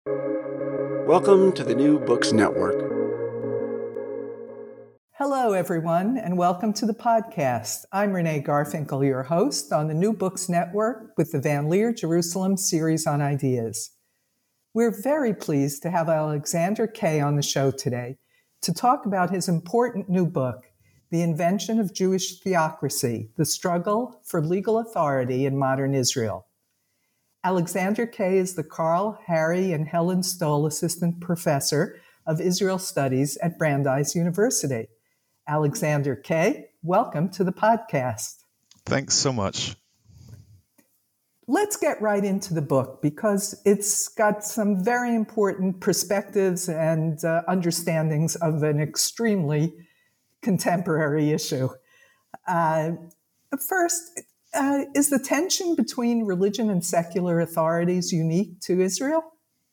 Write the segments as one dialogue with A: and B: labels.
A: Welcome to the New Books Network.
B: Hello, everyone, and welcome to the podcast. I'm Renee Garfinkel, your host on the New Books Network with the Van Leer Jerusalem series on ideas. We're very pleased to have Alexander Kay on the show today to talk about his important new book, The Invention of Jewish Theocracy, The Struggle for Legal Authority in Modern Israel. Alexander Kay is the Carl, Harry, and Helen Stoll Assistant Professor of Israel Studies at Brandeis University. Alexander Kay, welcome to the podcast.
C: Thanks so much.
B: Let's get right into the book because it's got some very important perspectives and understandings of an extremely contemporary issue. First, is the tension between religion and secular authorities unique to Israel?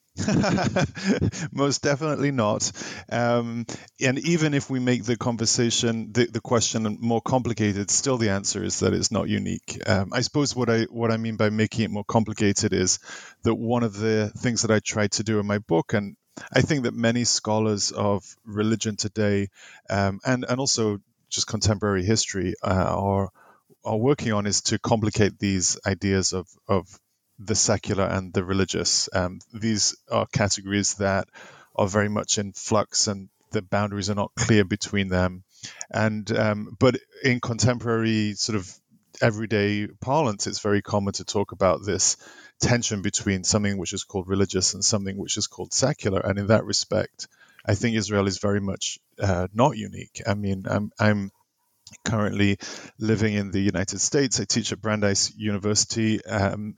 C: Most definitely not. And even if we make the conversation, the question more complicated, still the answer is that it's not unique. I suppose what I mean by making it more complicated is that one of the things that I tried to do in my book, and I think that many scholars of religion today, and also just contemporary history, are working on, is to complicate these ideas of the secular and the religious. These are categories that are very much in flux, and the boundaries are not clear between them. And but in contemporary sort of everyday parlance, it's very common to talk about this tension between something which is called religious and something which is called secular. And in that respect, I think Israel is very much not unique. I mean, I'm currently living in the United States. I teach at Brandeis University, and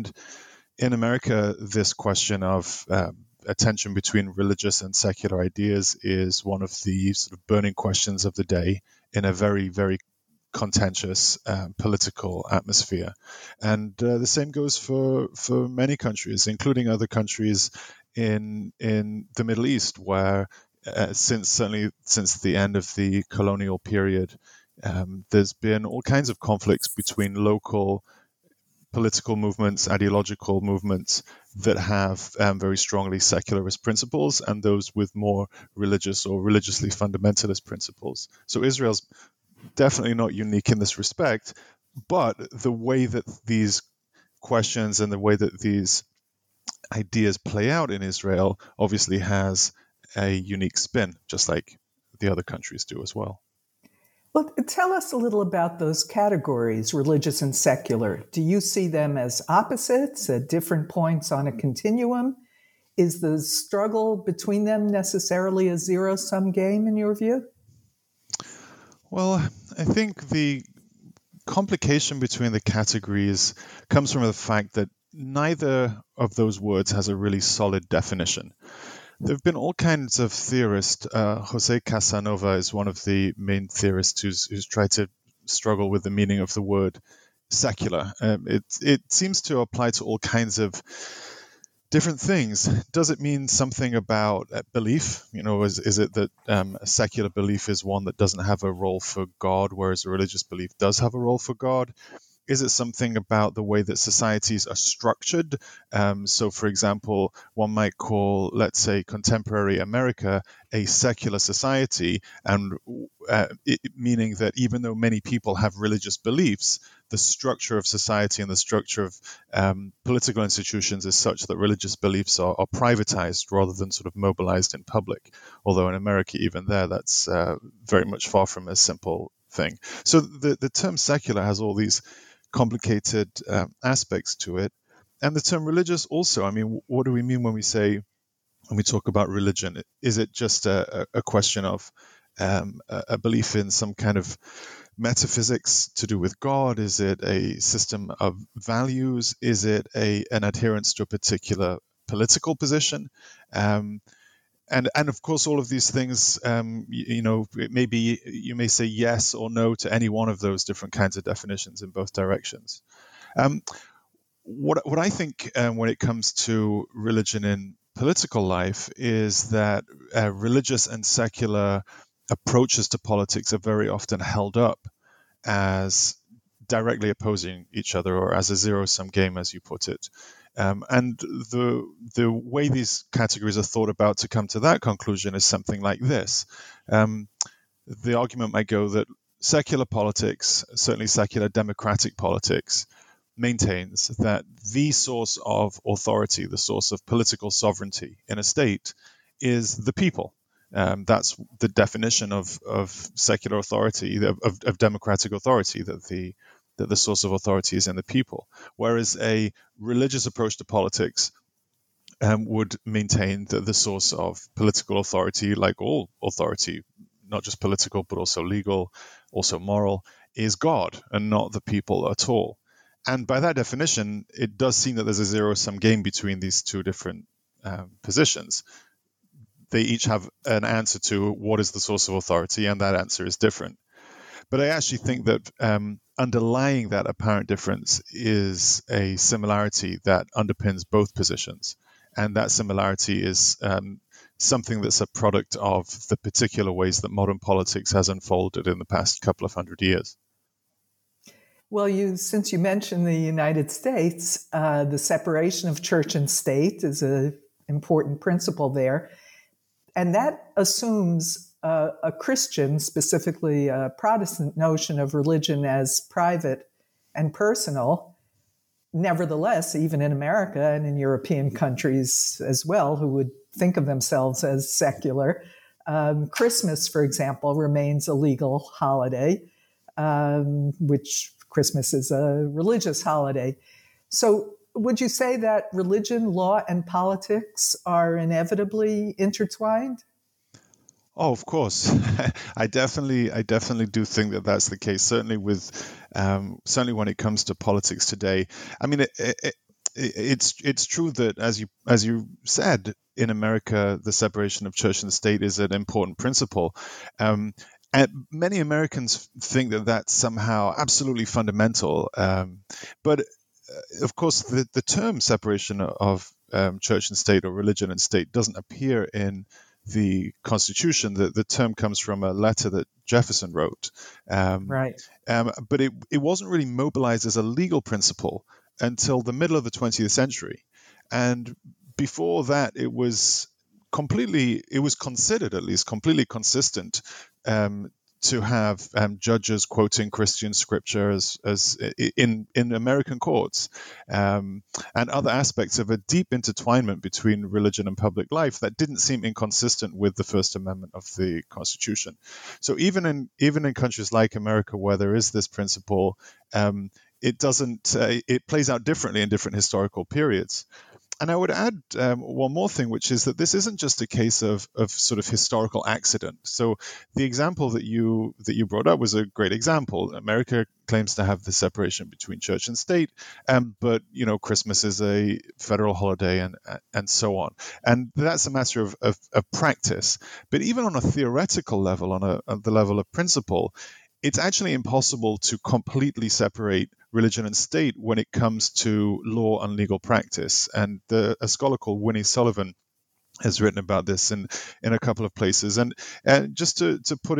C: in America, this question of a tension between religious and secular ideas is one of the sort of burning questions of the day in a very, very contentious political atmosphere. And the same goes for many countries, including other countries in the Middle East, where since the end of the colonial period, there's been all kinds of conflicts between local political movements, ideological movements that have very strongly secularist principles, and those with more religious or religiously fundamentalist principles. So Israel's definitely not unique in this respect, but the way that these questions and the way that these ideas play out in Israel obviously has a unique spin, just like the other countries do as well.
B: Well, tell us a little about those categories, religious and secular. Do you see them as opposites at different points on a continuum? Is the struggle between them necessarily a zero-sum game in your view?
C: Well, I think the complication between the categories comes from the fact that neither of those words has a really solid definition. There have been all kinds of theorists. Jose Casanova is one of the main theorists who's tried to struggle with the meaning of the word secular. It seems to apply to all kinds of different things. Does it mean something about belief? You know, is it that a secular belief is one that doesn't have a role for God, whereas a religious belief does have a role for God? Is it something about the way that societies are structured? So, for example, one might call, let's say, contemporary America a secular society, and meaning that even though many people have religious beliefs, the structure of society and the structure of political institutions is such that religious beliefs are privatized rather than sort of mobilized in public. Although in America, even there, that's very much far from a simple thing. So the term secular has all these complicated aspects to it. And the term religious also, I mean, what do we mean when we talk about religion? Is it just a question of a belief in some kind of metaphysics to do with God? Is it a system of values? Is it an adherence to a particular political position? And of course, all of these things, maybe you may say yes or no to any one of those different kinds of definitions in both directions. What I think when it comes to religion in political life is that religious and secular approaches to politics are very often held up as directly opposing each other, or as a zero-sum game, as you put it. And the way these categories are thought about to come to that conclusion is something like this. The argument might go that secular politics, certainly secular democratic politics, maintains that the source of authority, the source of political sovereignty in a state, is the people. That's the definition of secular authority, of democratic authority, that the source of authority is in the people. Whereas a religious approach to politics would maintain that the source of political authority, like all authority, not just political, but also legal, also moral, is God and not the people at all. And by that definition, it does seem that there's a zero-sum game between these two different positions. They each have an answer to what is the source of authority, and that answer is different. But I actually think that underlying that apparent difference is a similarity that underpins both positions. And that similarity is something that's a product of the particular ways that modern politics has unfolded in the past couple of hundred years.
B: Well, since you mentioned the United States, the separation of church and state is an important principle there. And that assumes a Christian, specifically a Protestant notion of religion as private and personal. Nevertheless, even in America and in European countries as well, who would think of themselves as secular, Christmas, for example, remains a legal holiday, which Christmas is a religious holiday. So would you say that religion, law, and politics are inevitably intertwined?
C: Oh, of course. I definitely do think that that's the case. Certainly when it comes to politics today. I mean, it's true that as you said, in America, the separation of church and state is an important principle. And many Americans think that that's somehow absolutely fundamental. But of course, the term separation of church and state, or religion and state, doesn't appear in the Constitution. The term comes from a letter that Jefferson wrote.
B: Right.
C: But it wasn't really mobilized as a legal principle until the middle of the 20th century. And before that, it was considered at least completely consistent to have judges quoting Christian scripture as in American courts, and other aspects of a deep intertwinement between religion and public life that didn't seem inconsistent with the First Amendment of the Constitution. So even in countries like America, where there is this principle, it plays out differently in different historical periods. And I would add one more thing, which is that this isn't just a case of sort of historical accident. So the example that you brought up was a great example. America claims to have the separation between church and state, but Christmas is a federal holiday, and so on. And that's a matter of practice. But even on a theoretical level, on the level of principle, it's actually impossible to completely separate religion and state when it comes to law and legal practice. And a scholar called Winnie Sullivan has written about this in a couple of places. And just to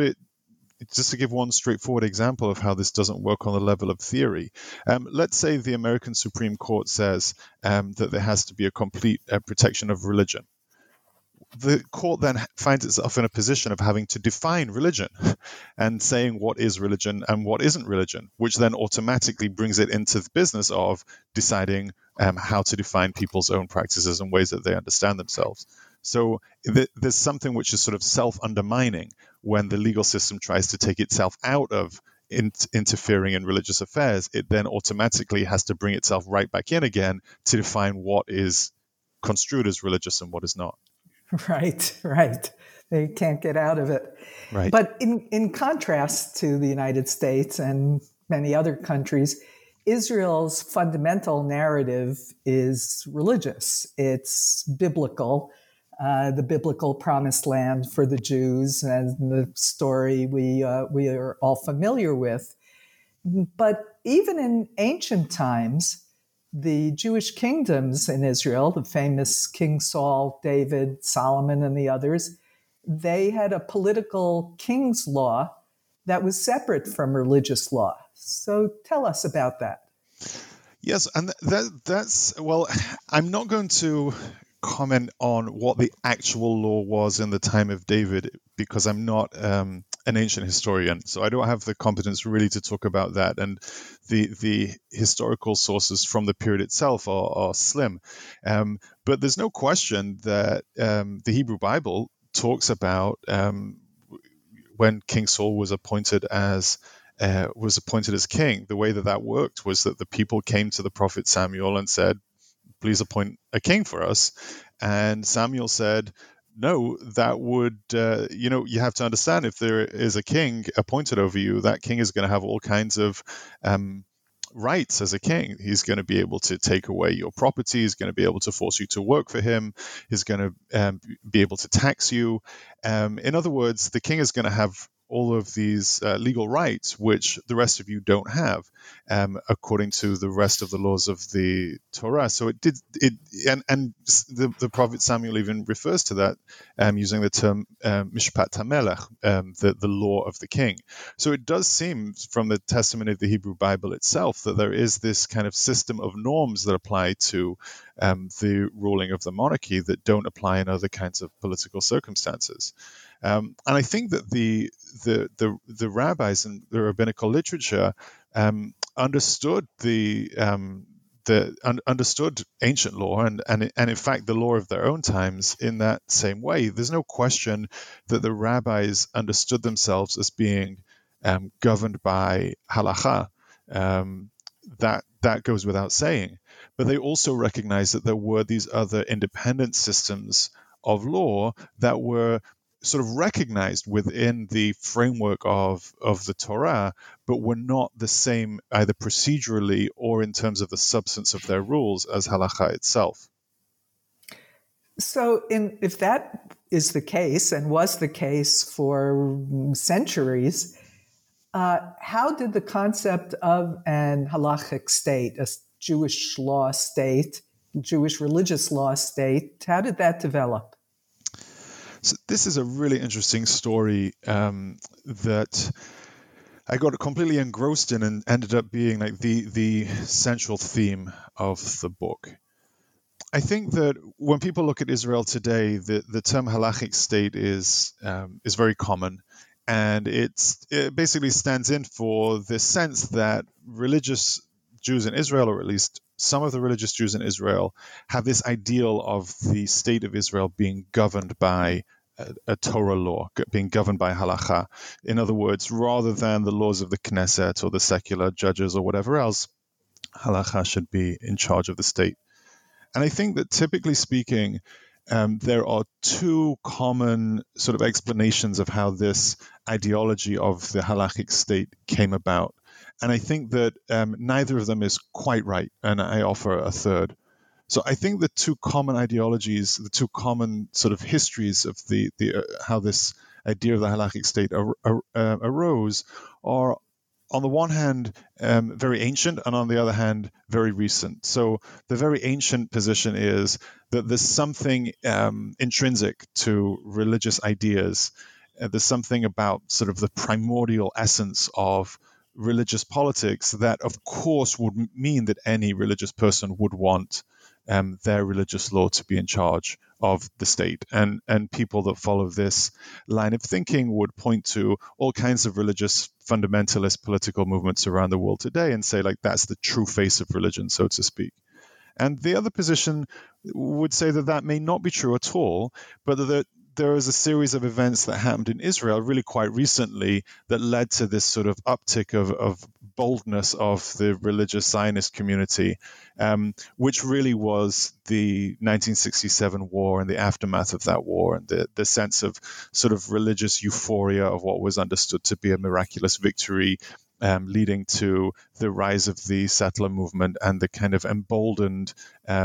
C: give one straightforward example of how this doesn't work on the level of theory, let's say the American Supreme Court says that there has to be a complete protection of religion. The court then finds itself in a position of having to define religion and saying what is religion and what isn't religion, which then automatically brings it into the business of deciding how to define people's own practices and ways that they understand themselves. So there's something which is sort of self-undermining when the legal system tries to take itself out of interfering in religious affairs. It then automatically has to bring itself right back in again to define what is construed as religious and what is not.
B: Right. They can't get out of it.
C: Right.
B: But in contrast to the United States and many other countries, Israel's fundamental narrative is religious. It's biblical, the biblical promised land for the Jews, and the story we are all familiar with. But even in ancient times, the Jewish kingdoms in Israel, the famous King Saul, David, Solomon, and the others, they had a political king's law that was separate from religious law. So tell us about that.
C: Yes, and that's well, I'm not going to comment on what the actual law was in the time of David because I'm not an ancient historian, so I don't have the competence really to talk about that. And the historical sources from the period itself are slim. But there's no question that the Hebrew Bible talks about when King Saul was appointed as king. The way that worked was that the people came to the prophet Samuel and said, please appoint a king for us. And Samuel said, no, that would, you have to understand, if there is a king appointed over you, that king is going to have all kinds of rights as a king. He's going to be able to take away your property. He's going to be able to force you to work for him. He's going to be able to tax you. In other words, the king is going to have all of these legal rights, which the rest of you don't have, according to the rest of the laws of the Torah. So the prophet Samuel even refers to that using the term Mishpat HaMelech, the law of the king. So it does seem from the testimony of the Hebrew Bible itself that there is this kind of system of norms that apply to the ruling of the monarchy that don't apply in other kinds of political circumstances. And I think that the rabbis and the rabbinical literature understood understood ancient law and in fact the law of their own times in that same way. There's no question that the rabbis understood themselves as being governed by halakha. That goes without saying. But they also recognized that there were these other independent systems of law that were sort of recognized within the framework of the Torah, but were not the same either procedurally or in terms of the substance of their rules as halakha itself.
B: So if that is the case and was the case for centuries, how did the concept of an halachic state, a Jewish law state, Jewish religious law state, how did that develop?
C: So this is a really interesting story that I got completely engrossed in and ended up being like the central theme of the book. I think that when people look at Israel today, the term halachic state is very common, and it basically stands in for the sense that religious Jews in Israel, or at least some of the religious Jews in Israel, have this ideal of the state of Israel being governed by a Torah law, being governed by halakha. In other words, rather than the laws of the Knesset or the secular judges or whatever else, halakha should be in charge of the state. And I think that typically speaking, there are two common sort of explanations of how this ideology of the halachic state came about. And I think that neither of them is quite right, and I offer a third. So I think the two common ideologies, the two common sort of histories of the how this idea of the halachic state arose are, on the one hand, very ancient, and on the other hand, very recent. So the very ancient position is that there's something intrinsic to religious ideas. There's something about sort of the primordial essence of religious politics that, of course, would mean that any religious person would want their religious law to be in charge of the state. And people that follow this line of thinking would point to all kinds of religious fundamentalist political movements around the world today and say, like, that's the true face of religion, so to speak. And the other position would say that may not be true at all, but that there is a series of events that happened in Israel really quite recently that led to this sort of uptick of boldness of the religious Zionist community, which really was the 1967 war and the aftermath of that war, and the sense of sort of religious euphoria of what was understood to be a miraculous victory, leading to the rise of the settler movement and the kind of emboldened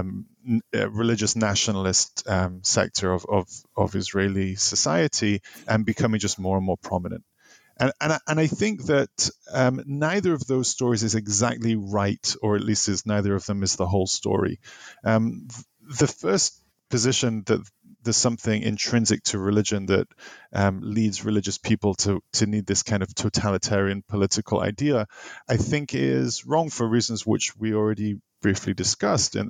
C: religious nationalist sector of Israeli society, and becoming just more and more prominent. And I think that neither of those stories is exactly right, or at least neither of them is the whole story. The first position that there's something intrinsic to religion that leads religious people to need this kind of totalitarian political idea, I think is wrong for reasons which we already briefly discussed, and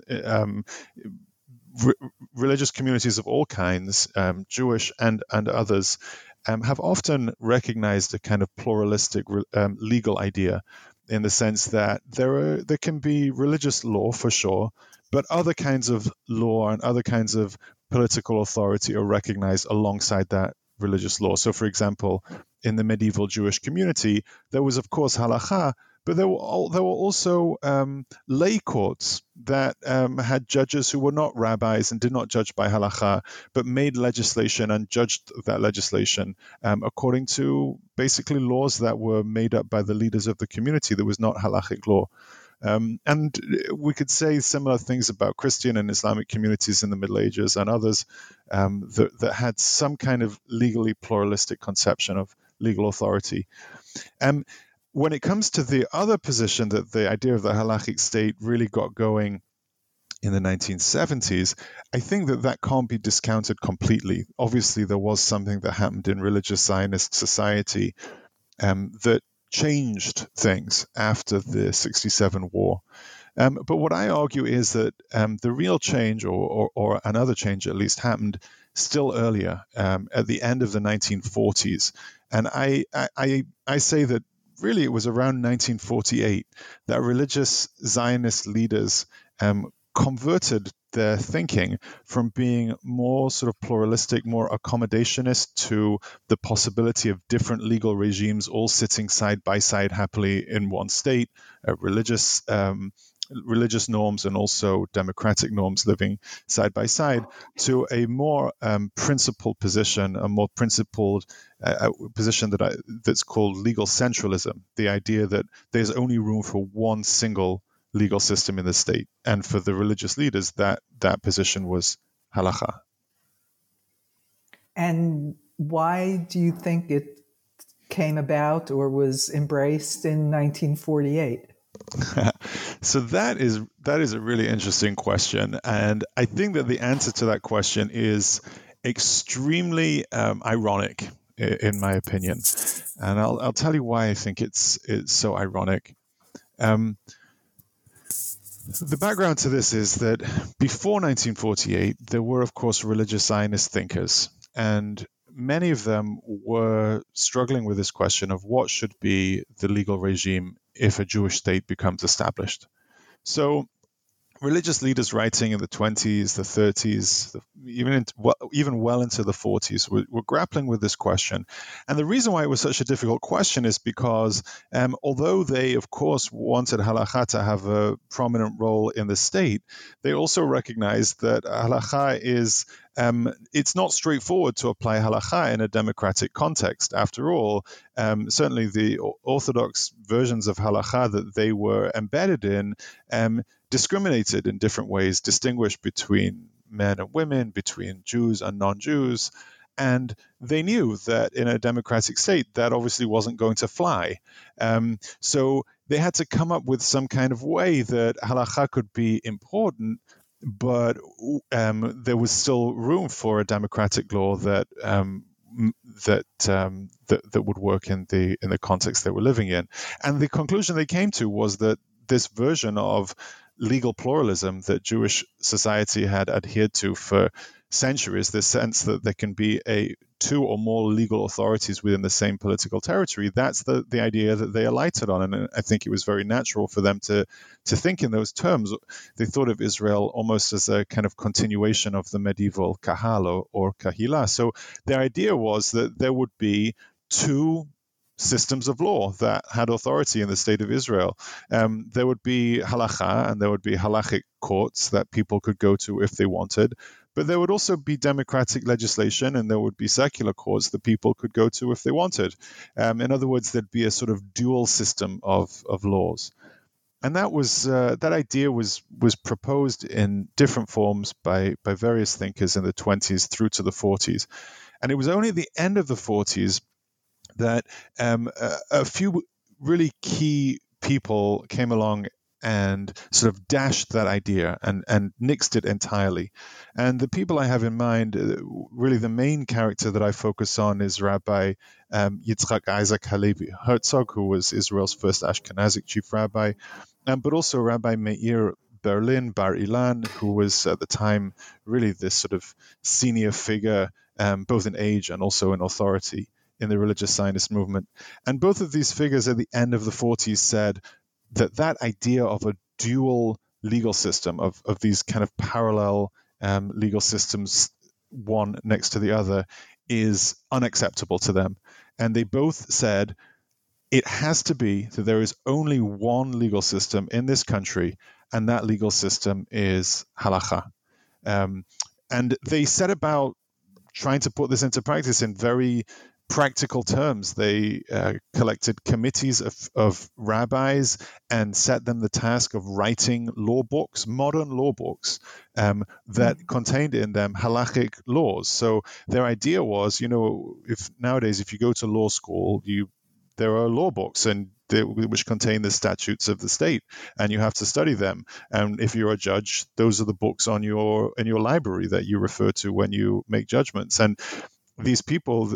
C: religious communities of all kinds, Jewish and others, have often recognized a kind of pluralistic legal idea, in the sense that there can be religious law for sure, but other kinds of law and other kinds of political authority are recognized alongside that religious law. So, for example, in the medieval Jewish community, there was, of course, halakha, but there were also lay courts that had judges who were not rabbis and did not judge by halakha, but made legislation and judged that legislation according to basically laws that were made up by the leaders of the community. There was not halachic law. And we could say similar things about Christian and Islamic communities in the Middle Ages and others that had some kind of legally pluralistic conception of legal authority. When it comes to the other position, that the idea of the halachic state really got going in the 1970s, I think that can't be discounted completely. Obviously, there was something that happened in religious Zionist society that changed things after the 1967 war. But what I argue is that the real change, or another change at least, happened still earlier, at the end of the 1940s. And I say that really it was around 1948 that religious Zionist leaders converted their thinking from being more sort of pluralistic, more accommodationist, to the possibility of different legal regimes all sitting side by side happily in one state, religious norms and also democratic norms living side by side, to a more principled position, a more principled position that's called legal centralism, the idea that there's only room for one single legal system in the state. And for the religious leaders, that position was halakha.
B: And why do you think it came about or was embraced in 1948?
C: So that is a really interesting question, and I think that the answer to that question is extremely ironic, in my opinion, and I'll tell you why I think it's so ironic. The background to this is that before 1948, there were, of course, religious Zionist thinkers, and many of them were struggling with this question of what should be the legal regime if a Jewish state becomes established. So religious leaders writing in the 20s, the 30s, even well into the 40s were grappling with this question. And the reason why it was such a difficult question is because although they, of course, wanted halakha to have a prominent role in the state, they also recognized that halakha is it's not straightforward to apply halakha in a democratic context. After all, certainly the orthodox versions of halakha that they were embedded in discriminated in different ways, distinguished between men and women, between Jews and non-Jews. And they knew that in a democratic state, that obviously wasn't going to fly. So they had to come up with some kind of way that halakha could be important, but there was still room for a democratic law that would work in the context they were living in. And the conclusion they came to was that this version of legal pluralism that Jewish society had adhered to for centuries, this sense that there can be two or more legal authorities within the same political territory, that's the idea that they alighted on. And I think it was very natural for them to think in those terms. They thought of Israel almost as a kind of continuation of the medieval kahal or kahila. So their idea was that there would be two systems of law that had authority in the state of Israel. There would be halakha, and there would be halachic courts that people could go to if they wanted. But there would also be democratic legislation, and there would be secular courts that people could go to if they wanted. In other words, there'd be a sort of dual system of laws. And that idea was proposed in different forms by various thinkers in the 20s through to the 40s. And it was only at the end of the 40s that a few really key people came along and sort of dashed that idea and nixed it entirely. And the people I have in mind, really the main character that I focus on is Rabbi Yitzchak Isaac Halevi Herzog, who was Israel's first Ashkenazic chief rabbi, but also Rabbi Meir Berlin, Bar Ilan, who was at the time really this sort of senior figure, both in age and also in authority in the religious Zionist movement. And both of these figures at the end of the 40s said that idea of a dual legal system, of these kind of parallel legal systems, one next to the other, is unacceptable to them. And they both said it has to be that there is only one legal system in this country, and that legal system is halakha. And they set about trying to put this into practice in very practical terms. They collected committees of rabbis and set them the task of writing law books, modern law books, that contained in them halakhic laws. So their idea was, if nowadays, if you go to law school, there are law books which contain the statutes of the state, and you have to study them. And if you're a judge, those are the books in your library that you refer to when you make judgments. And these people,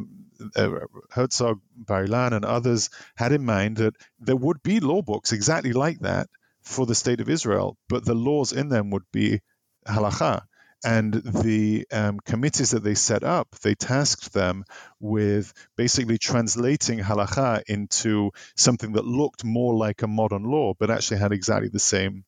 C: Herzog, Bar Ilan, and others had in mind that there would be law books exactly like that for the state of Israel, but the laws in them would be halakha. And the committees that they set up, they tasked them with basically translating halakha into something that looked more like a modern law, but actually had exactly the same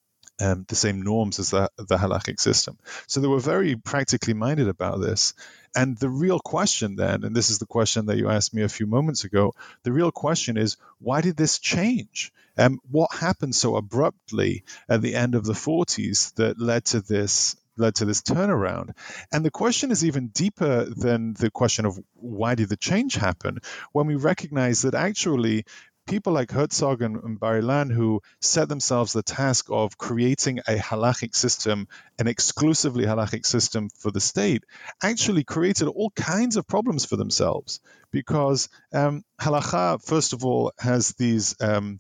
C: norms as the halakhic system. So they were very practically minded about this. And the real question then, and this is the question that you asked me a few moments ago, the real question is, why did this change? What happened so abruptly at the end of the 40s that led to this turnaround? And the question is even deeper than the question of why did the change happen, when we recognize that actually people like Herzog and Bar Ilan, who set themselves the task of creating a halachic system, an exclusively halachic system for the state, actually created all kinds of problems for themselves, because halakha, first of all, has these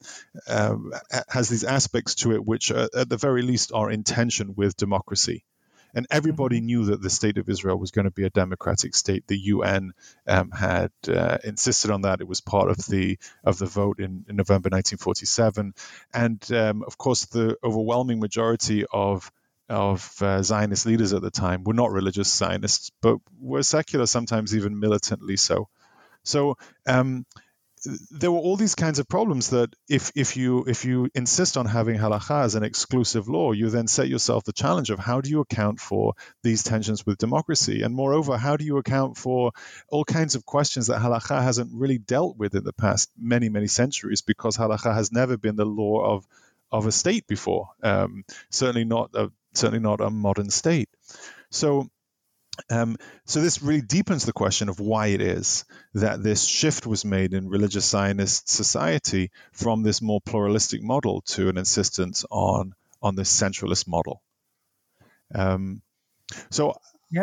C: aspects to it which, at the very least, are in tension with democracy. And everybody knew that the state of Israel was going to be a democratic state. The UN had insisted on that. It was part of the vote in November 1947. And of course, the overwhelming majority of Zionist leaders at the time were not religious Zionists, but were secular, sometimes even militantly so. So there were all these kinds of problems that if you insist on having halakha as an exclusive law, you then set yourself the challenge of how do you account for these tensions with democracy? And moreover, how do you account for all kinds of questions that halakha hasn't really dealt with in the past many, many centuries, because halakha has never been the law of a state before, certainly not a modern state. So this really deepens the question of why it is that this shift was made in religious Zionist society from this more pluralistic model to an insistence on this centralist model. The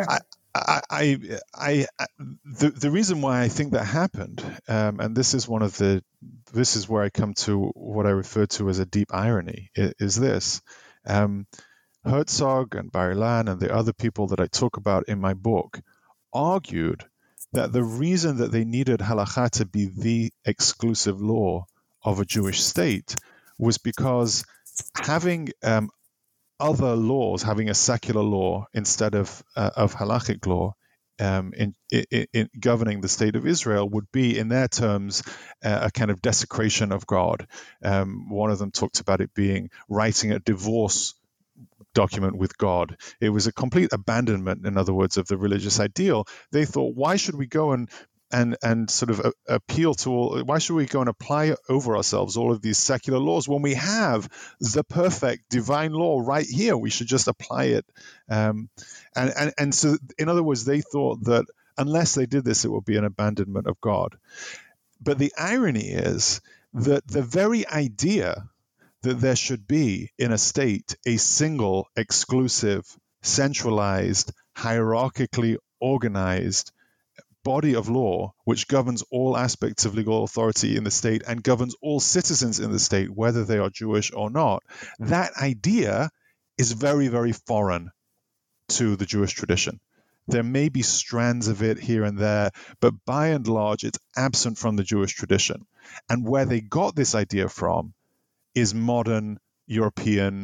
C: reason why I think that happened, and this is where I come to what I refer to as a deep irony, is this. Herzog and Bar Ilan and the other people that I talk about in my book argued that the reason that they needed halakha to be the exclusive law of a Jewish state was because having other laws, having a secular law instead of halakhic law in governing the state of Israel, would be, in their terms, a kind of desecration of God. One of them talked about it being writing a divorce document with God. It was a complete abandonment, in other words, of the religious ideal. They thought, why should we go and sort of appeal to why should we go and apply over ourselves all of these secular laws when we have the perfect divine law right here? We should just apply it. And so, in other words, they thought that unless they did this, it would be an abandonment of God. But the irony is that the very idea that there should be in a state a single, exclusive, centralized, hierarchically organized body of law which governs all aspects of legal authority in the state and governs all citizens in the state, whether they are Jewish or not, that idea is very, very foreign to the Jewish tradition. There may be strands of it here and there, but by and large, it's absent from the Jewish tradition. And where they got this idea from is modern European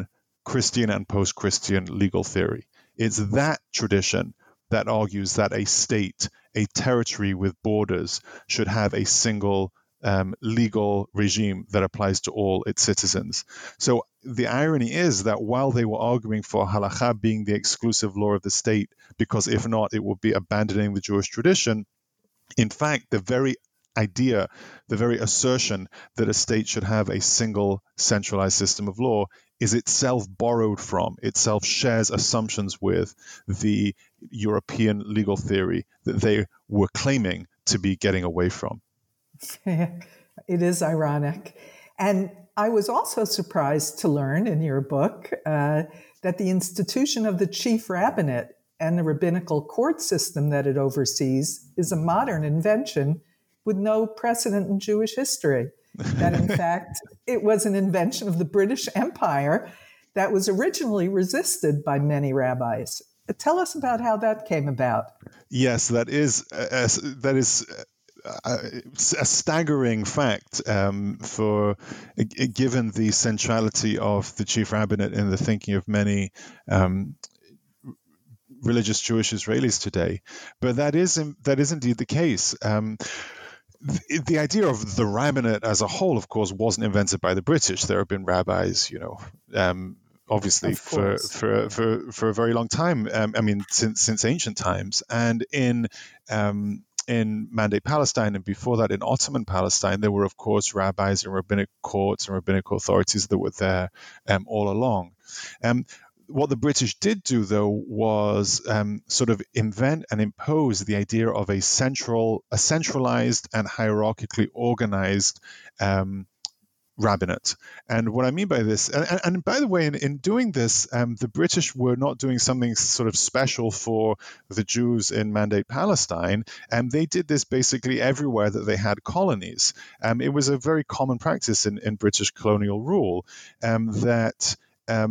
C: Christian and post-Christian legal theory. It's that tradition that argues that a state, a territory with borders, should have a single legal regime that applies to all its citizens. So the irony is that while they were arguing for halakha being the exclusive law of the state, because if not, it would be abandoning the Jewish tradition, in fact, the very idea, the very assertion that a state should have a single centralized system of law is itself borrowed from, itself shares assumptions with the European legal theory that they were claiming to be getting away from.
B: It is ironic. And I was also surprised to learn in your book that the institution of the chief rabbinate and the rabbinical court system that it oversees is a modern invention with no precedent in Jewish history. That, in fact, it was an invention of the British Empire that was originally resisted by many rabbis. Tell us about how that came about.
C: Yes, that is a staggering fact given the centrality of the chief rabbinate in the thinking of many religious Jewish Israelis today. But that is indeed the case. The idea of the rabbinate as a whole, of course, wasn't invented by the British. There have been rabbis, obviously for a very long time. Since ancient times, and in Mandate Palestine, and before that in Ottoman Palestine, there were, of course, rabbis and rabbinic courts and rabbinical authorities that were there all along. What the British did do, though, was sort of invent and impose the idea of a centralized and hierarchically organized rabbinate. And what I mean by this, and by the way, in doing this, the British were not doing something sort of special for the Jews in Mandate Palestine, and they did this basically everywhere that they had colonies. It was a very common practice in British colonial rule that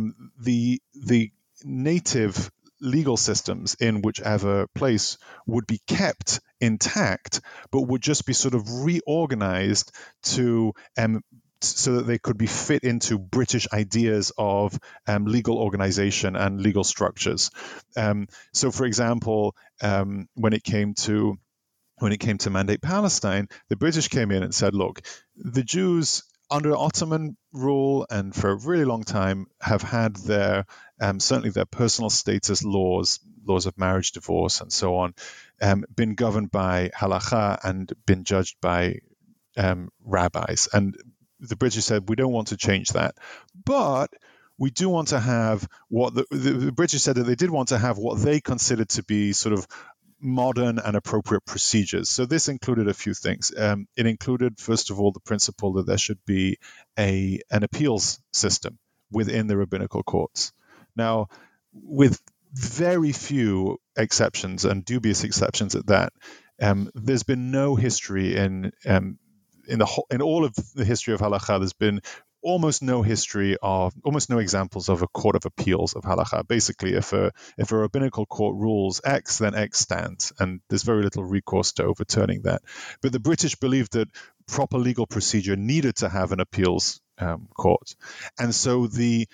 C: the native legal systems in whichever place would be kept intact, but would just be sort of reorganized to so that they could be fit into British ideas of legal organization and legal structures. So, for example, when it came to Mandate Palestine, the British came in and said, look, the Jews under Ottoman rule and for a really long time have had their certainly their personal status laws of marriage, divorce, and so on, been governed by halakha and been judged by rabbis. And the British said, we don't want to change that, but we do want to have what the British said that they did want to have what they considered to be sort of modern and appropriate procedures. So this included a few things. It included, first of all, the principle that there should be an appeals system within the rabbinical courts. Now, with very few exceptions and dubious exceptions at that, there's been no history in all of the history of halakha. There's been almost no examples of a court of appeals of halakha. Basically, if a rabbinical court rules X, then X stands, and there's very little recourse to overturning that. But the British believed that proper legal procedure needed to have an appeals court, and so the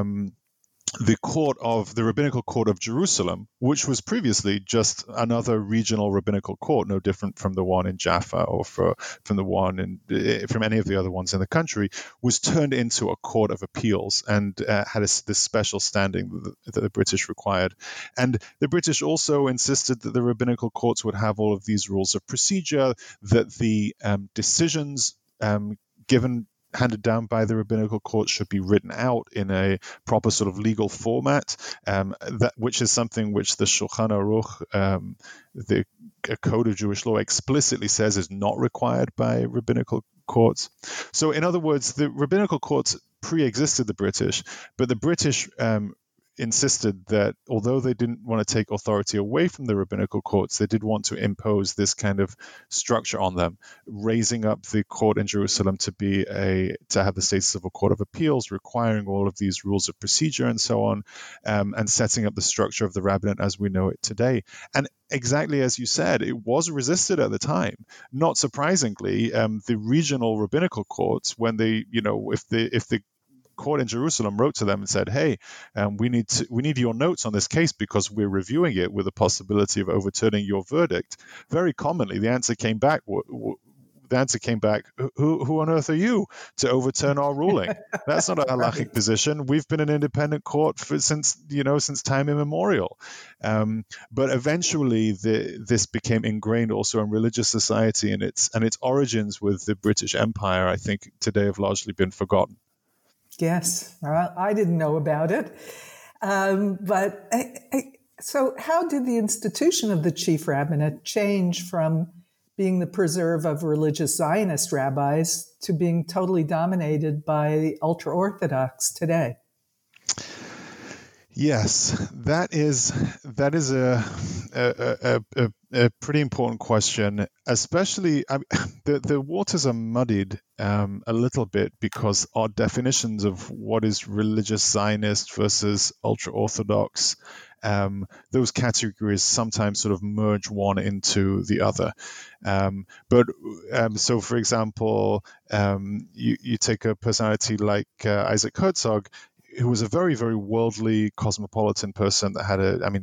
C: rabbinical court of Jerusalem, which was previously just another regional rabbinical court, no different from the one in Jaffa or from any of the other ones in the country, was turned into a court of appeals and had this special standing that the British required. And the British also insisted that the rabbinical courts would have all of these rules of procedure, that the decisions handed down by the rabbinical court should be written out in a proper sort of legal format, which is something which the Shulchan Aruch, the Code of Jewish Law, explicitly says is not required by rabbinical courts. So, in other words, the rabbinical courts pre-existed the British, but the British insisted that although they didn't want to take authority away from the rabbinical courts, they did want to impose this kind of structure on them, raising up the court in Jerusalem to have the status of a court of appeals, requiring all of these rules of procedure and so on, and setting up the structure of the rabbinate as we know it today. And exactly as you said, it was resisted at the time. Not surprisingly, the regional rabbinical courts, when they, if the court in Jerusalem wrote to them and said, "Hey, we need your notes on this case because we're reviewing it with the possibility of overturning your verdict," very commonly the answer came back. Who on earth are you to overturn our ruling? That's not a halachic
B: Right.
C: position. We've been an independent court since time immemorial. But eventually, this became ingrained also in religious society, and its origins with the British Empire, I think, today have largely been forgotten.
B: Yes, I didn't know about it. So how did the institution of the chief rabbinate change from being the preserve of religious Zionist rabbis to being totally dominated by the ultra-Orthodox today?
C: Yes, that is a pretty important question. Especially, the waters are muddied a little bit because our definitions of what is religious Zionist versus ultra-Orthodox, those categories sometimes sort of merge one into the other. So, for example, you take a personality like Isaac Herzog, who was a very, very worldly, cosmopolitan person that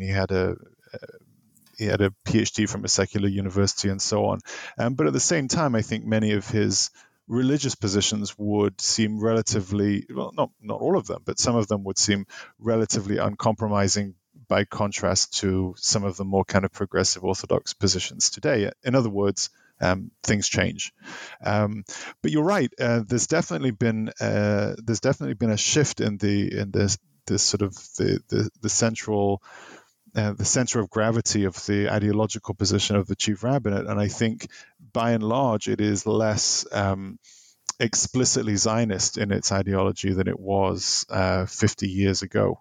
C: he had a PhD from a secular university and so on. But at the same time, I think many of his religious positions would seem relatively, well, not all of them, but some of them would seem relatively uncompromising by contrast to some of the more kind of progressive Orthodox positions today. In other words, things change, but you're right. There's definitely been a shift in this sort of the central the center of gravity of the ideological position of the chief rabbinate, and I think by and large it is less explicitly Zionist in its ideology than it was 50 years ago.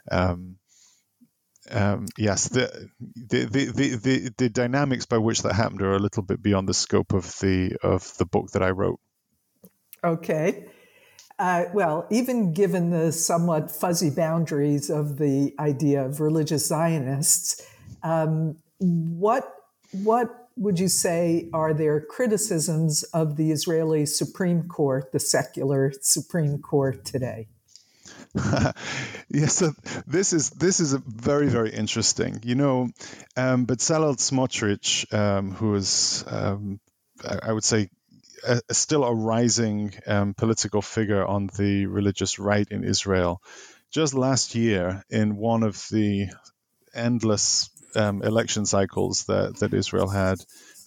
C: Yes, the dynamics by which that happened are a little bit beyond the scope of the book that I wrote.
B: Okay. Well, even given the somewhat fuzzy boundaries of the idea of religious Zionists, what would you say are their criticisms of the Israeli Supreme Court, the secular Supreme Court today?
C: Yes, so this is a very, very interesting. Bezalel Smotrich, who is, I would say, still a rising political figure on the religious right in Israel, just last year in one of the endless election cycles that Israel had,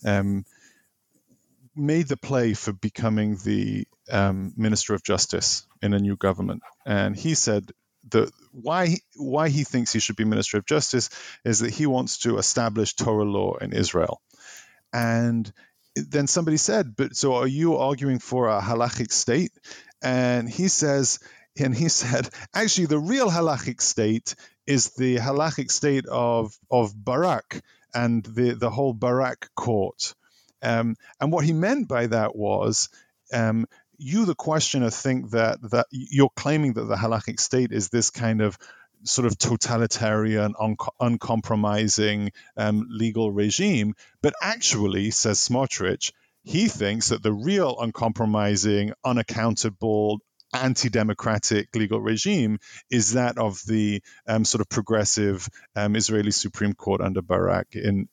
C: made the play for becoming the Minister of Justice in a new government. And he said that why he thinks he should be Minister of Justice is that he wants to establish Torah law in Israel. And then somebody said, "But so are you arguing for a halachic state?" And he said, actually, the real halachic state is the halachic state of Barak and the whole Barak court. And what he meant by that was, you, the questioner, think that you're claiming that the halachic state is this kind of sort of totalitarian, uncompromising legal regime. But actually, says Smotrich, he thinks that the real uncompromising, unaccountable, anti-democratic legal regime is that of the sort of progressive Israeli Supreme Court under Barak in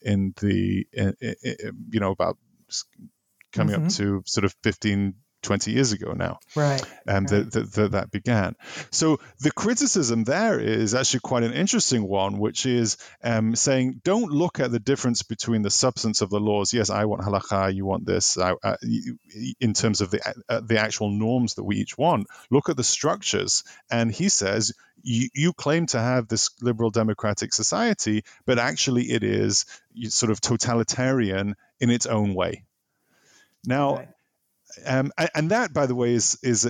C: about coming up to sort of 15-20 years ago now,
B: right?
C: That began. So the criticism there is actually quite an interesting one, which is saying, don't look at the difference between the substance of the laws. Yes, I want halakha, you want this, in terms of the actual norms that we each want. Look at the structures. And he says, you claim to have this liberal democratic society, but actually it is sort of totalitarian in its own way. Now, right. And that, by the way, is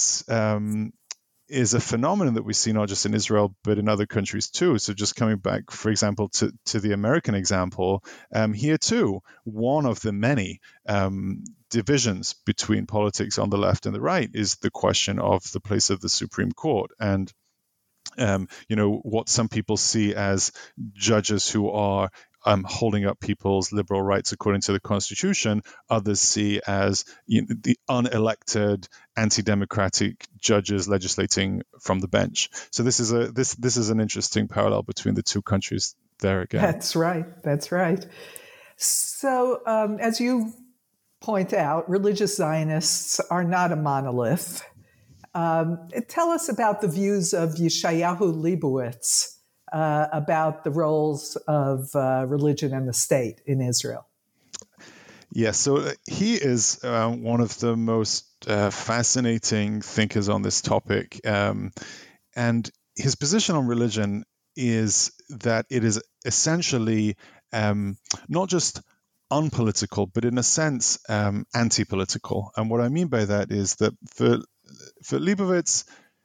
C: a phenomenon that we see not just in Israel but in other countries too. So, just coming back, for example, to the American example, here too, one of the many divisions between politics on the left and the right is the question of the place of the Supreme Court and what some people see as judges who are holding up people's liberal rights according to the Constitution, others see as the unelected, anti-democratic judges legislating from the bench. So this is an interesting parallel between the two countries there again.
B: That's right. So as you point out, religious Zionists are not a monolith. Tell us about the views of Yeshayahu Leibowitz about the roles of religion and the state in Israel.
C: Yes, so he is one of the most fascinating thinkers on this topic. And his position on religion is that it is essentially not just unpolitical, but in a sense anti-political. And what I mean by that is that for Leibowitz,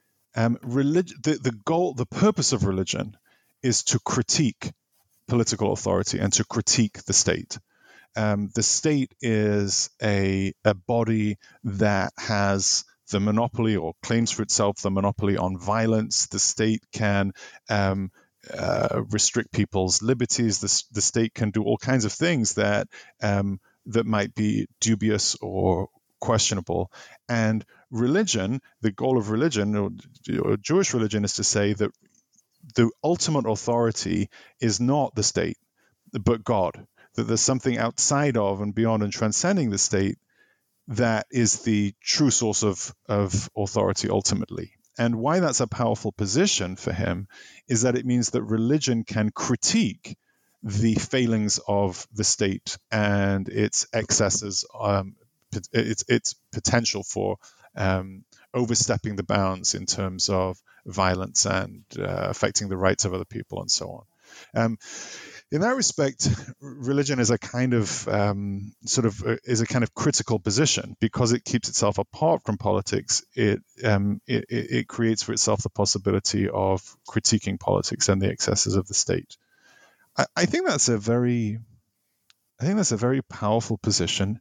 C: the purpose of religion is to critique political authority and to critique the state. The state is a body that has the monopoly or claims for itself the monopoly on violence. The state can restrict people's liberties. The state can do all kinds of things that might be dubious or questionable. And religion, the goal of religion, or Jewish religion, is to say that the ultimate authority is not the state, but God. That there's something outside of and beyond and transcending the state that is the true source of authority ultimately. And why that's a powerful position for him is that it means that religion can critique the failings of the state and its excesses, its potential for overstepping the bounds in terms of violence and affecting the rights of other people and so on. In that respect, religion is a kind of critical position because it keeps itself apart from politics. It creates for itself the possibility of critiquing politics and the excesses of the state. I think that's a very powerful position.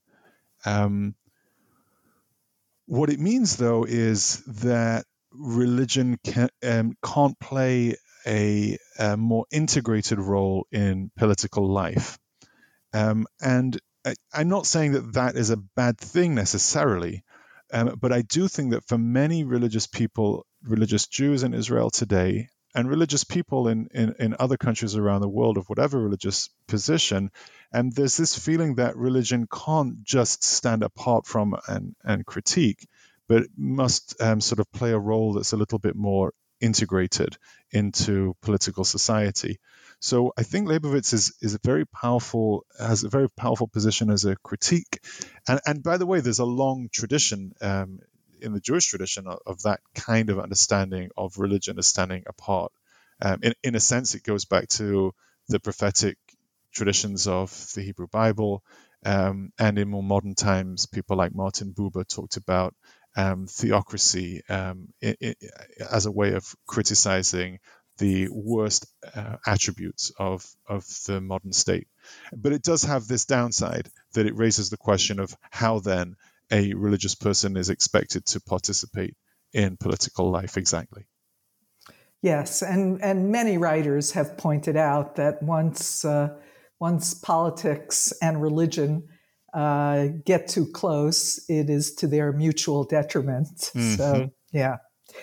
C: What it means, though, is that religion can't play a more integrated role in political life. And I'm not saying that is a bad thing necessarily, but I do think that for many religious people, religious Jews in Israel today, and religious people in other countries around the world of whatever religious position, there's this feeling that religion can't just stand apart from and critique, but must sort of play a role that's a little bit more integrated into political society. So I think Leibowitz has a very powerful position as a critique. And by the way, there's a long tradition in the Jewish tradition of that kind of understanding of religion as standing apart. In a sense, it goes back to the prophetic traditions of the Hebrew Bible. And in more modern times, people like Martin Buber talked about theocracy as a way of criticizing the worst attributes of the modern state. But it does have this downside that it raises the question of how then a religious person is expected to participate in political life exactly.
B: Yes, and many writers have pointed out that once politics and religion get too close, it is to their mutual detriment. Mm-hmm. So, yeah.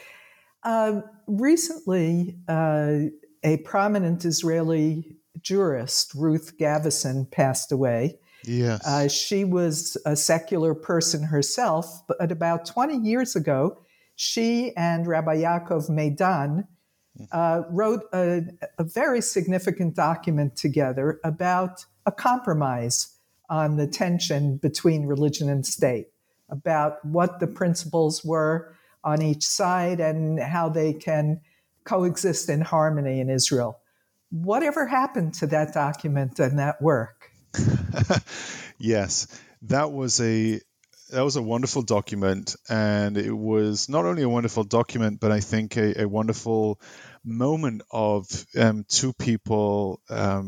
B: Recently, a prominent Israeli jurist, Ruth Gavison, passed away.
C: Yes.
B: She was a secular person herself, but about 20 years ago, she and Rabbi Yaakov Meidan wrote a very significant document together about a compromise on the tension between religion and state, about what the principles were on each side and how they can coexist in harmony in Israel. Whatever happened to that document and that work?
C: Yes, that was a wonderful document, and it was not only a wonderful document, but I think a wonderful moment of two people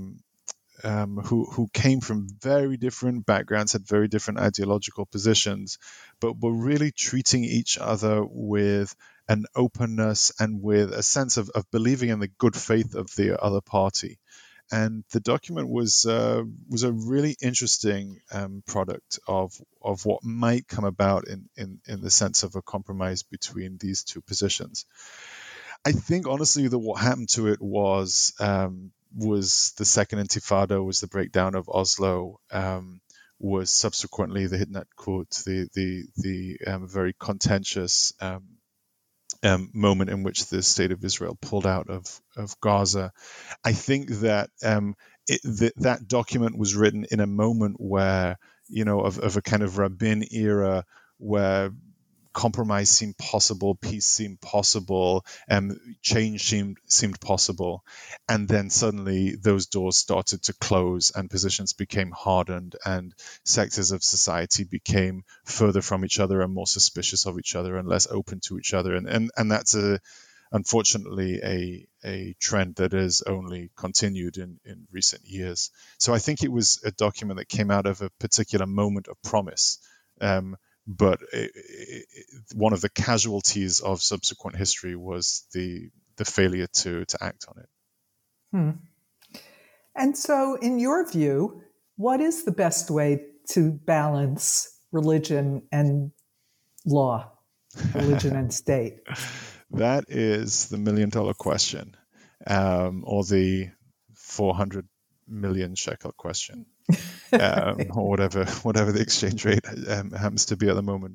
C: who came from very different backgrounds, had very different ideological positions, but were really treating each other with an openness and with a sense of believing in the good faith of the other party. and the document was a really interesting product of what might come about in the sense of a compromise between these two positions. I think honestly that what happened to it was the Second Intifada, was the breakdown of Oslo, was subsequently the Hitnat-Quote, the very contentious moment in which the state of Israel pulled out of Gaza. I think that that document was written in a moment where, of a kind of Rabin era, where compromise seemed possible, peace seemed possible, change seemed possible, and then suddenly those doors started to close and positions became hardened and sectors of society became further from each other and more suspicious of each other and less open to each other, and that's unfortunately a trend that has only continued in recent years. So I think it was a document that came out of a particular moment of promise. But one of the casualties of subsequent history was the failure to act on it.
B: And so, in your view, what is the best way to balance religion and law, religion and state?
C: That is the $1 million question, or the 400 million shekel question. Or whatever the exchange rate happens to be at the moment.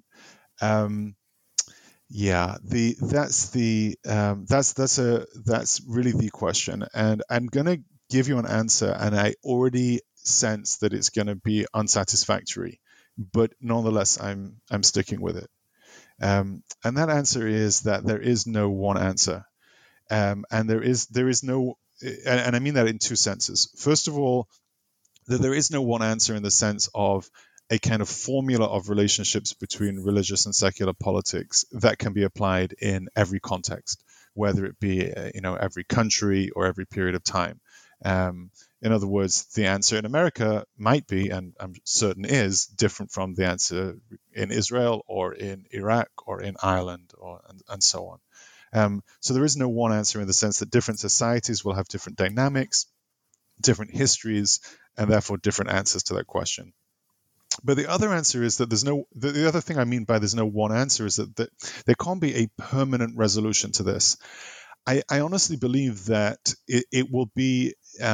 C: That's really the question, and I'm gonna give you an answer, and I already sense that it's gonna be unsatisfactory, but nonetheless I'm sticking with it. And that answer is that there is no one answer, and there is no, and I mean that in two senses. First of all, that there is no one answer in the sense of a kind of formula of relationships between religious and secular politics that can be applied in every context, whether it be every country or every period of time. In other words, the answer in America might be, and I'm certain is, different from the answer in Israel or in Iraq or in Ireland and so on. So there is no one answer in the sense that different societies will have different dynamics, different histories, and therefore different answers to that question. But the other answer is that the other thing I mean by there's no one answer is that there can't be a permanent resolution to this. I honestly believe that it will be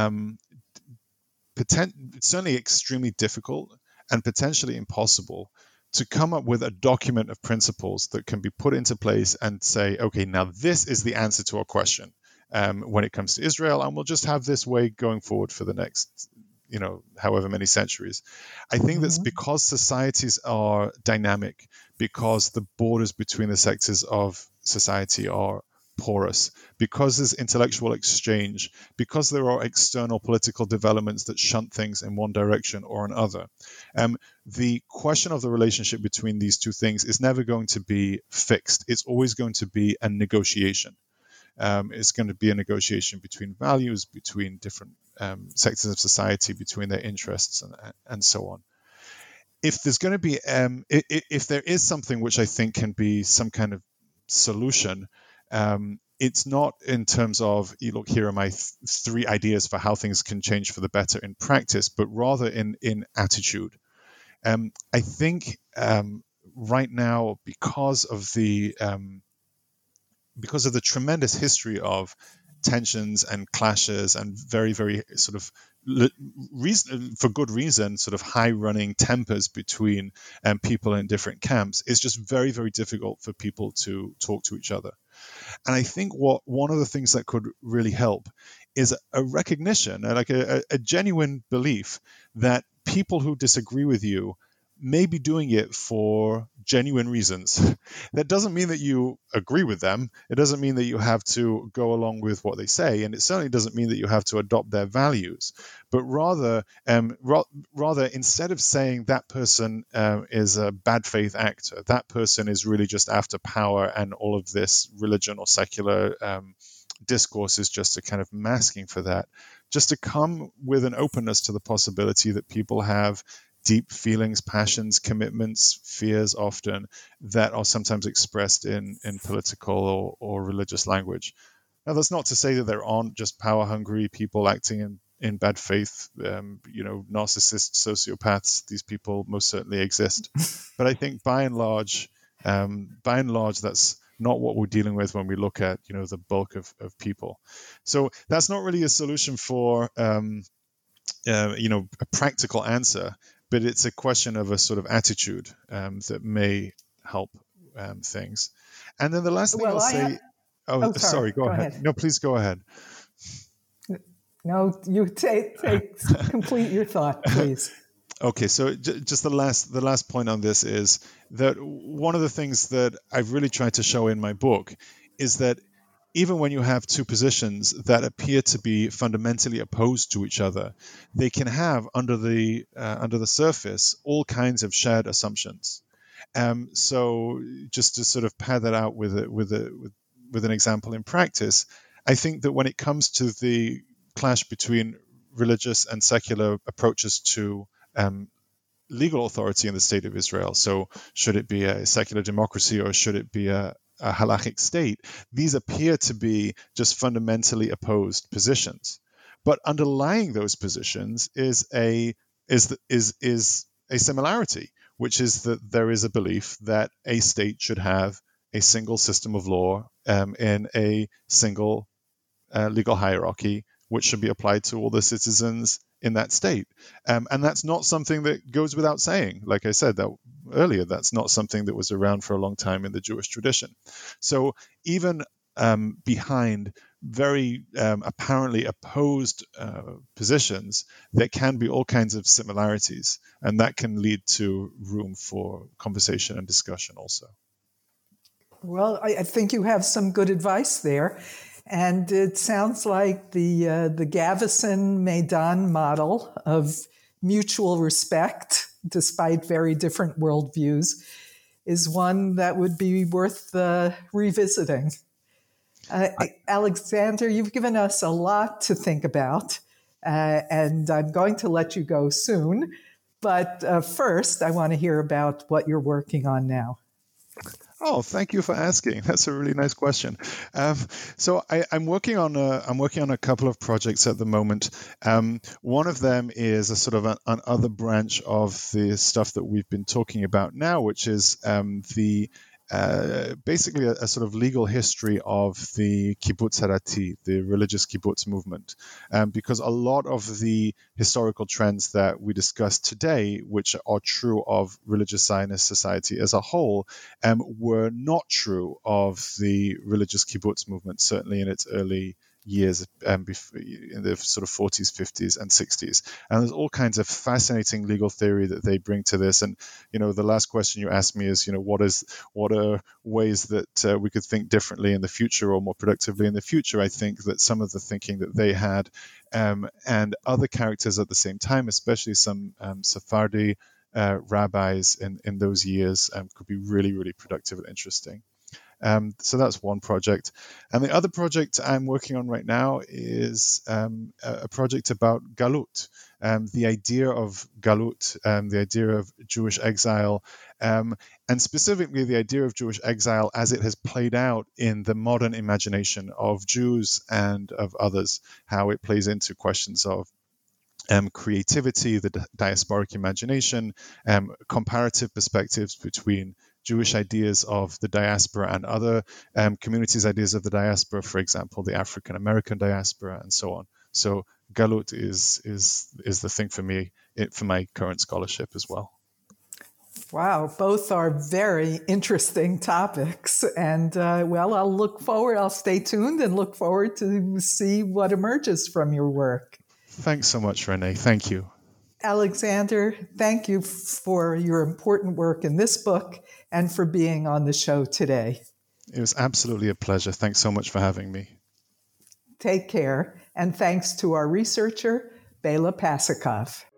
C: certainly extremely difficult and potentially impossible to come up with a document of principles that can be put into place and say, okay, now this is the answer to our question when it comes to Israel, and we'll just have this way going forward for the next however many centuries. I think that's because societies are dynamic, because the borders between the sectors of society are porous, because there's intellectual exchange, because there are external political developments that shunt things in one direction or another. The question of the relationship between these two things is never going to be fixed. It's always going to be a negotiation. It's going to be a negotiation between values, between different sectors of society, between their interests, and so on. If there's going to be, if there is something which I think can be some kind of solution, it's not in terms of, look, here are my three ideas for how things can change for the better in practice, but rather in attitude. I think right now, because of the tremendous history of tensions and clashes and very, very sort of for good reason, sort of high running tempers between people in different camps, it's just very, very difficult for people to talk to each other. And I think one of the things that could really help is a recognition, like a genuine belief that people who disagree with you may be doing it for genuine reasons. That doesn't mean that you agree with them. It doesn't mean that you have to go along with what they say, and it certainly doesn't mean that you have to adopt their values. But rather, instead of saying that person is a bad faith actor, that person is really just after power, and all of this religion or secular discourse is just a kind of masking for that, just to come with an openness to the possibility that people have deep feelings, passions, commitments, fears often that are sometimes expressed in political or religious language. Now, that's not to say that there aren't just power-hungry people acting in bad faith, narcissists, sociopaths. These people most certainly exist. But I think by and large, that's not what we're dealing with when we look at, the bulk of people. So that's not really a solution for, a practical answer, but it's a question of a sort of attitude that may help things. And then the last thing I'll say... sorry, go ahead. No, please go ahead.
B: No, you complete your thought, please.
C: Okay, so just the last point on this is that one of the things that I've really tried to show in my book is that even when you have two positions that appear to be fundamentally opposed to each other, they can have under the surface all kinds of shared assumptions. So just to sort of pad that out with an example in practice, I think that when it comes to the clash between religious and secular approaches to legal authority in the state of Israel. So should it be a secular democracy or should it be a halachic state? These appear to be just fundamentally opposed positions. But underlying those positions is a similarity, which is that there is a belief that a state should have a single system of law in a single legal hierarchy, which should be applied to all the citizens in that state. And that's not something that goes without saying. Like I said earlier, that's not something that was around for a long time in the Jewish tradition. So even behind very apparently opposed positions, there can be all kinds of similarities, and that can lead to room for conversation and discussion also.
B: Well, I think you have some good advice there. And it sounds like the Gavison-Maidan model of mutual respect, despite very different worldviews, is one that would be worth revisiting. Alexander, you've given us a lot to think about, and I'm going to let you go soon. But first, I want to hear about what you're working on now.
C: Oh, thank you for asking. That's a really nice question. So I'm working on a couple of projects at the moment. One of them is a sort of an other branch of the stuff that we've been talking about now, which is basically a sort of legal history of the kibbutz harati, the religious kibbutz movement, because a lot of the historical trends that we discussed today, which are true of religious Zionist society as a whole, were not true of the religious kibbutz movement, certainly in its early years, in the sort of 40s, 50s, and 60s. And there's all kinds of fascinating legal theory that they bring to this. And, the last question you asked me is, what are ways that we could think differently in the future or more productively in the future? I think that some of the thinking that they had and other characters at the same time, especially some Sephardi rabbis in those years, could be really, really productive and interesting. So that's one project. And the other project I'm working on right now is a project about Galut, the idea of Galut, the idea of Jewish exile, and specifically the idea of Jewish exile as it has played out in the modern imagination of Jews and of others, how it plays into questions of creativity, the diasporic imagination, comparative perspectives between Jewish ideas of the diaspora and other communities' ideas of the diaspora, for example, the African American diaspora, and so on. So Galut is the thing for me, for my current scholarship as well.
B: Wow, both are very interesting topics. And I'll stay tuned and look forward to see what emerges from your work.
C: Thanks so much, Renee. Thank you.
B: Alexander, thank you for your important work in this book and for being on the show today.
C: It was absolutely a pleasure. Thanks so much for having me.
B: Take care. And thanks to our researcher, Bela Pasikov.